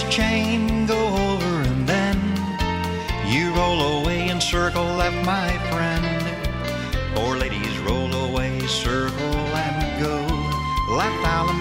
chain, go over and then you roll away and circle left, my friend. Four ladies roll away, circle and go. Left Island